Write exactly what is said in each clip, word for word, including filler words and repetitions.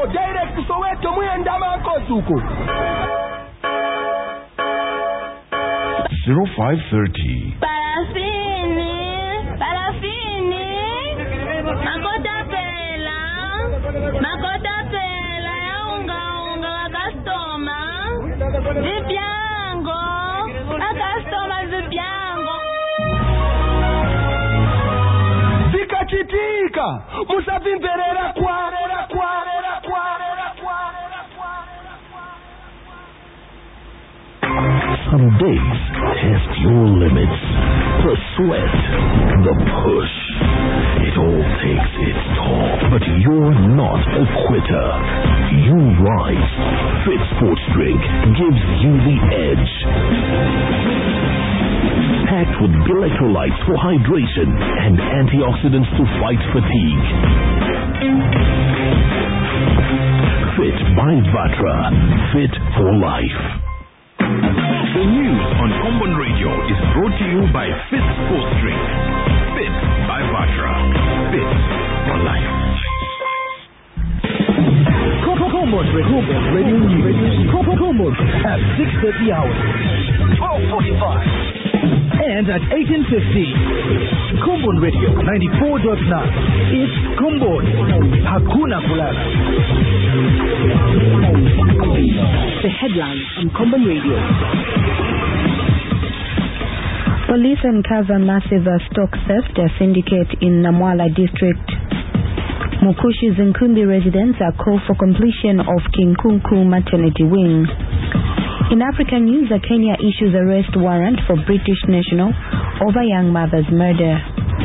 Yo, direct Soweto mwenda makosuko. zero five thirty. Parafini, parafini. Makota pela, makota pela ya unga unga wa customer. Zipiango, wa customer zipiango. Zikachitika, musavimperera kwa, kwa, kwa. Some days test your limits. The sweat, the push. It all takes its toll. But you're not a quitter. You rise. Fit Sports Drink gives you the edge. Packed with electrolytes for hydration and antioxidants to fight fatigue. Fit by Vatra. Fit for life. The news on Common Radio is brought to you by Fit Sports Drink. Fit by Vatra. Fit for life. Common Radio News. Common at six thirty hours, twelve forty-five, and at eighteen fifty. Common Radio ninety-four point nine. It's Common. Hakuna Kulala. The headlines on Common Radio. Police uncover massive stock theft syndicate in Namwala district. Mukushi's Nkumbi residents are called for completion of Kinkunku maternity wing. In African news, Kenya issues arrest warrant for British national over young mother's murder.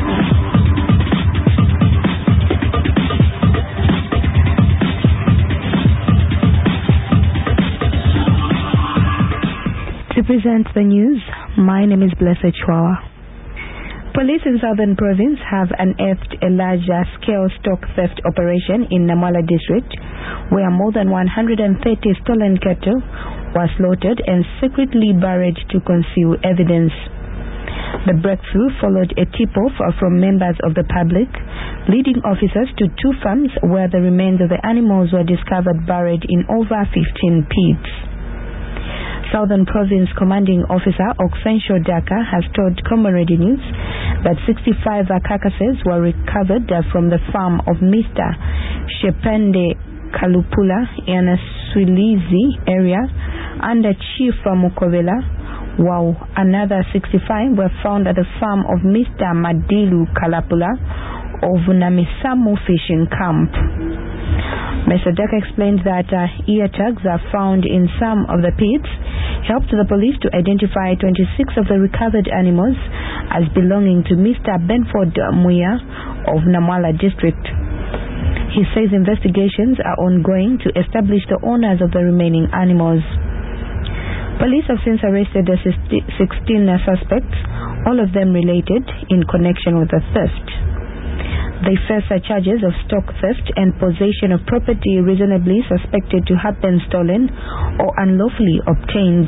To present the news, my name is Blessed Chwawa. Police in Southern Province have unearthed a larger-scale stock theft operation in Namwala district, where more than one hundred thirty stolen cattle were slaughtered and secretly buried to conceal evidence. The breakthrough followed a tip-off from members of the public, leading officers to two farms where the remains of the animals were discovered buried in over fifteen pits. Southern Province Commanding Officer Oksensho Daka has told Common News that sixty-five carcasses were recovered from the farm of Mister Shepende Kalupula in a Swilizi area under Chief Mukovela, while another sixty-five were found at the farm of Mister Madilu Kalapula of Namisamu Fishing Camp. Mister Daka explained that uh, ear tags are found in some of the pits, helped the police to identify twenty-six of the recovered animals as belonging to Mister Benford Muya of Namwala district. He says investigations are ongoing to establish the owners of the remaining animals. Police have since arrested the sixteen suspects, all of them related in connection with the theft. They face charges of stock theft and possession of property reasonably suspected to have been stolen or unlawfully obtained.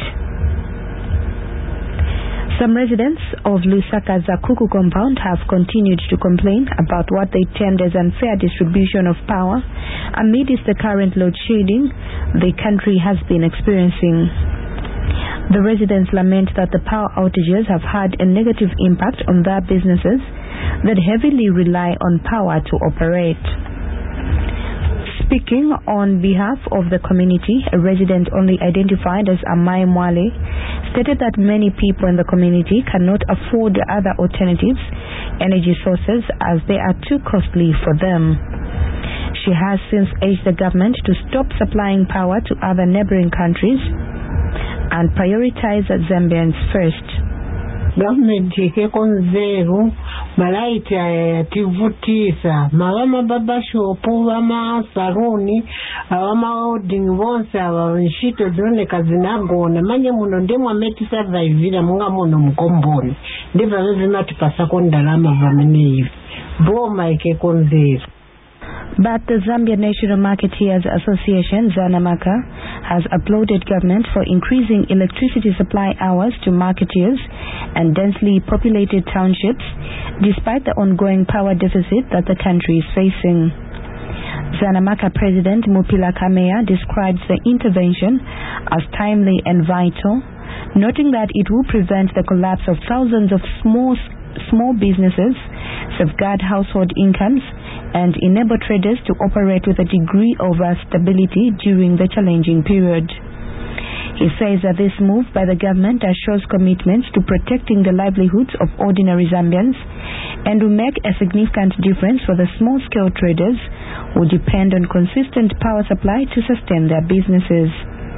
Some residents of Lusaka Zakuku compound have continued to complain about what they termed as unfair distribution of power amidst the current load shedding the country has been experiencing. The residents lament that the power outages have had a negative impact on their businesses that heavily rely on power to operate. Speaking on behalf of the community, a resident only identified as Amai Mwale stated that many people in the community cannot afford other alternatives energy sources as they are too costly for them. She has since urged the government to stop supplying power to other neighboring countries and prioritize Zambians first. Government kekonzeru malaiti ayativutisa mawama baba shopu wama saruni awama holding wonse awa nshito zone kazinagona manye muno ndemu ameti survive munga muno mkomboni ndiva vizima tupasa kondalama vamenevi boma ikekonzeru. But the Zambia National Marketeers Association, Zanamaka, has applauded government for increasing electricity supply hours to marketeers and densely populated townships, despite the ongoing power deficit that the country is facing. Zanamaka President Mupila Kameya describes the intervention as timely and vital, noting that it will prevent the collapse of thousands of small, small businesses, safeguard household incomes, and enable traders to operate with a degree of uh, stability during the challenging period. He says that this move by the government shows commitment to protecting the livelihoods of ordinary Zambians and will make a significant difference for the small-scale traders who depend on consistent power supply to sustain their businesses.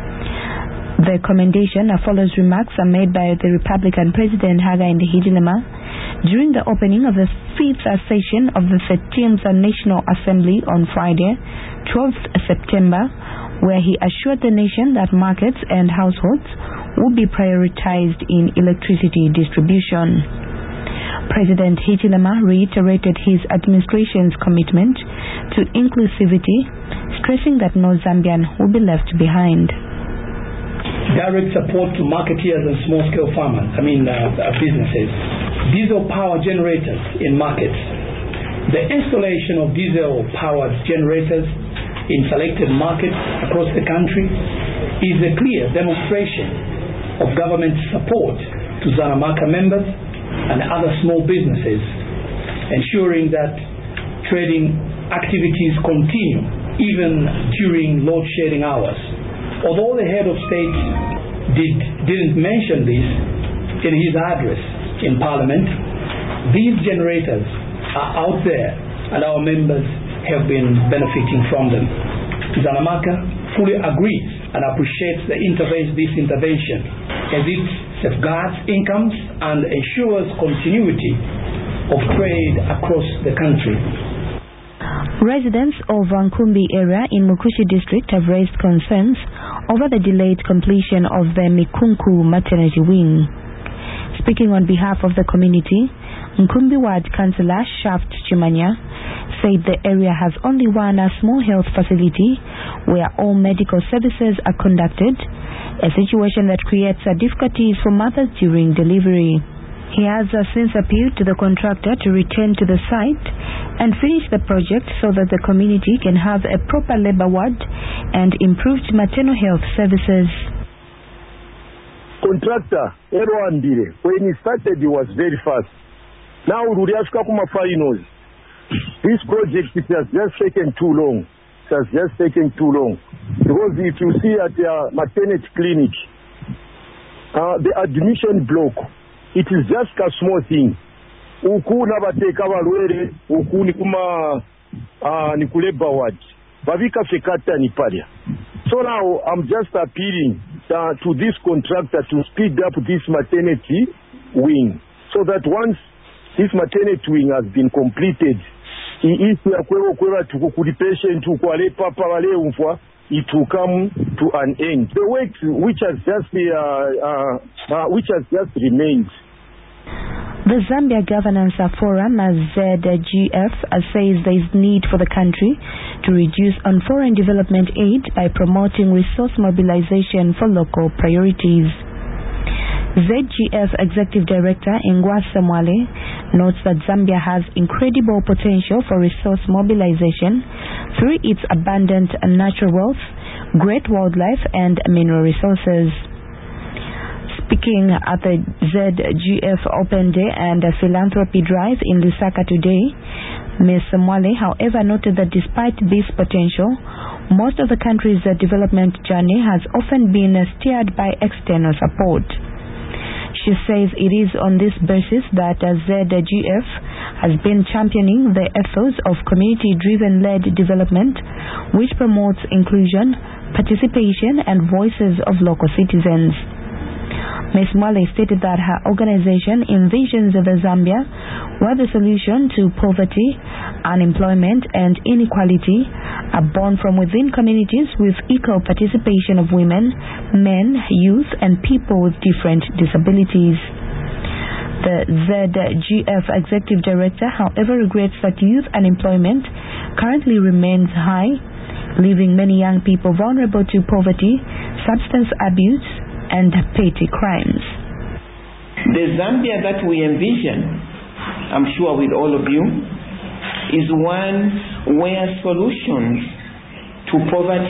The commendation follows remarks made by the Republican President Hakainde Hichilema during the opening of the fifth session of the thirteenth National Assembly on Friday, twelfth September, where he assured the nation that markets and households would be prioritized in electricity distribution. President Hichilema reiterated his administration's commitment to inclusivity, stressing that no Zambian will be left behind. Direct support to marketeers and small-scale farmers, I mean uh, uh, businesses. Diesel power generators in markets. The installation of diesel-powered generators in selected markets across the country is a clear demonstration of government support to Zanamaka members and other small businesses, ensuring that trading activities continue even during load-shedding hours. Although the head of state did, didn't mention this in his address in Parliament, these generators are out there and our members have been benefiting from them. Zanamaka fully agrees and appreciates the interve- this intervention as it safeguards incomes and ensures continuity of trade across the country. Residents of Nkumbi area in Mukushi district have raised concerns over the delayed completion of the Mikunku maternity wing. Speaking on behalf of the community, Nkumbi Ward Councillor Shaft Chimanya said the area has only one a small health facility where all medical services are conducted, a situation that creates uh, difficulties for mothers during delivery. He has uh, since appealed to the contractor to return to the site and finish the project so that the community can have a proper labor ward and improved maternal health services. Contractor Erwandire, when he started, he was very fast. Now we have come to finals. This project, it has just taken too long. It has just taken too long. Because if you see at the maternity clinic, uh, the admission block, it is just a small thing. Uku nabateka balwere, uku nikuma uh, nikuleba ward. Bavika fekata ni paria. So now I'm just appealing uh, to this contractor to speed up this maternity wing, so that once this maternity wing has been completed, it will come to an end. The work which has just uh, uh, uh, which has just remained. The Zambia Governance Forum, Z G F, says there is need for the country to reduce on foreign development aid by promoting resource mobilization for local priorities. Z G F Executive Director Ngwasa Mwale notes that Zambia has incredible potential for resource mobilization through its abundant natural wealth, great wildlife, and mineral resources. Speaking at the Z G F Open Day and Philanthropy Drive in Lusaka today, Miz Mwale, however, noted that despite this potential, most of the country's development journey has often been steered by external support. She says it is on this basis that Z G F has been championing the ethos of community-driven led development, which promotes inclusion, participation, and voices of local citizens. Miz Mwale stated that her organization envisions the Zambia where the solution to poverty, unemployment, and inequality are born from within communities with equal participation of women, men, youth, and people with different disabilities. The Z G F Executive Director, however, regrets that youth unemployment currently remains high, leaving many young people vulnerable to poverty, substance abuse, and petty crimes. The Zambia that we envision, I'm sure with all of you, is one where solutions to poverty